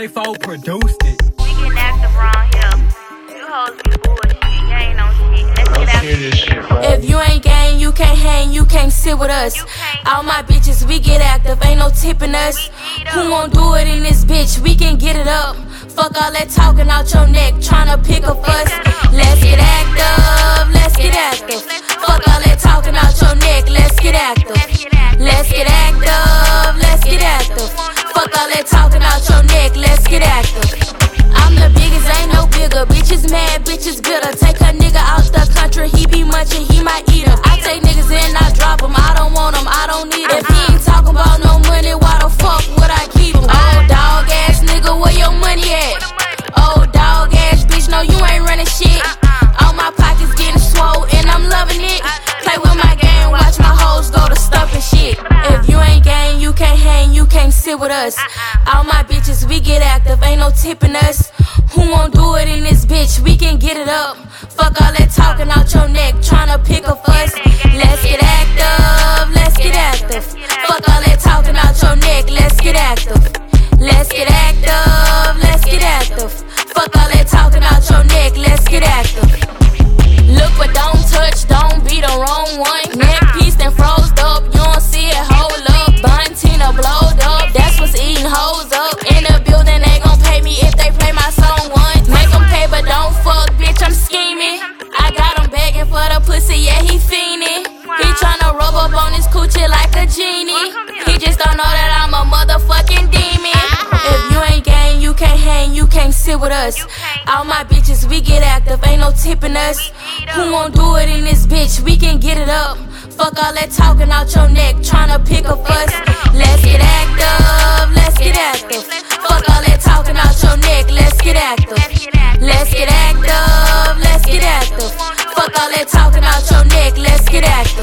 J4 produced it. We getting active around here. You hoes be bullshit. You ain't no shit. Let's get active. If you ain't gang, you can't hang, you can't sit with us. All my bitches, we get active, ain't no tipping us. Who won't do it in this bitch? We can get it up. Fuck all that talking out your neck, tryna pick a fuss. Let's get active, let's get active. Fuck all that talking out your neck, let's get active. Let's get active, let's get active. Fuck all that talking out your neck, let's get active. I'm the biggest, ain't no bigger. Bitches mad, bitches bitter. Take a nigga out the country, he be munching, he might eat her. I take niggas in, I drop them. I don't want them, I don't need them. If he ain't talking about no money, why the fuck would I keep him? Old dog ass nigga, where your money at? Old dog ass bitch, no you ain't running shit. All my pockets getting swole and I'm loving it. Play with my game, watch my hoes go to stuffing shit. If you ain't gang, you can't hang, you can't sit with us. All my bitches, we get active, ain't no tipping us. Who won't do it in this bitch? We can get it up. Fuck all that talking out your neck, tryna pick a fuss. Let's get active, let's get active. Fuck all that talking out your neck, let's get active. Let's get active, let's get active. Fuck all that talking out your neck, let's get active. Look but don't touch, don't be the wrong one. Neck piece and froze up, you don't see it, hold up. Bun Tina blowed up, that's what's eating hoes up. In the building, they gon' pay me if they play my song once. Make them pay but don't fuck, bitch, I'm scheming. I got him begging for the pussy, yeah, he fiending. He tryna rub up on his coochie like a genie. He just don't know that I'm a motherfucking demon. If you ain't gang, you can't hang, you can't sit with us. All my bitches, we get active, ain't no tipping us. Who won't do it in this bitch? We can get it up. Fuck all that talking out your neck, tryna pick a fuss. Let's get active, let's get active. Fuck all that talking out your neck, let's get active. Let's get active, let's get active. Fuck all that talking out your neck, let's get active.